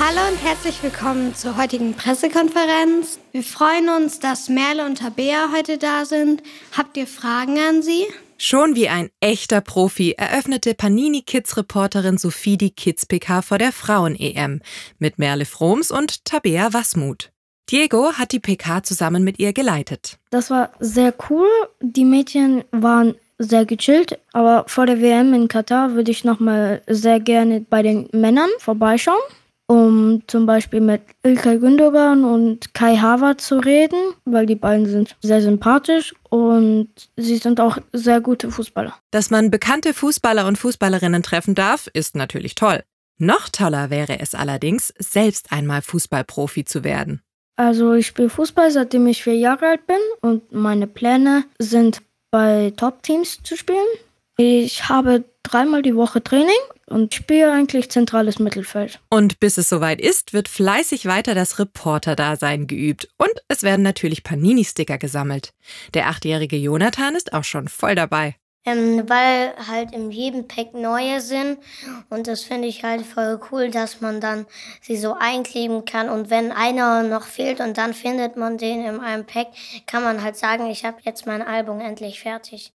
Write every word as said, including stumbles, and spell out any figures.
Hallo und herzlich willkommen zur heutigen Pressekonferenz. Wir freuen uns, dass Merle und Tabea heute da sind. Habt ihr Fragen an sie? Schon wie ein echter Profi eröffnete Panini-Kids-Reporterin Sophie die Kids-P K vor der Frauen-E M mit Merle Froms und Tabea Wasmuth. Diego hat die P K zusammen mit ihr geleitet. Das war sehr cool. Die Mädchen waren sehr gechillt, aber vor der W M in Katar würde ich noch mal sehr gerne bei den Männern vorbeischauen, um zum Beispiel mit İlkay Gündoğan und Kai Havertz zu reden, weil die beiden sind sehr sympathisch und sie sind auch sehr gute Fußballer. Dass man bekannte Fußballer und Fußballerinnen treffen darf, ist natürlich toll. Noch toller wäre es allerdings, selbst einmal Fußballprofi zu werden. Also ich spiele Fußball, seitdem ich vier Jahre alt bin und meine Pläne sind, bei Top-Teams zu spielen. Ich habe dreimal die Woche Training und spiele eigentlich zentrales Mittelfeld. Und bis es soweit ist, wird fleißig weiter das Reporter-Dasein geübt. Und es werden natürlich Panini-Sticker gesammelt. Der achtjährige Jonathan ist auch schon voll dabei. Ähm, weil halt in jedem Pack neue sind und das finde ich halt voll cool, dass man dann sie so einkleben kann und wenn einer noch fehlt und dann findet man den in einem Pack, kann man halt sagen, ich habe jetzt mein Album endlich fertig.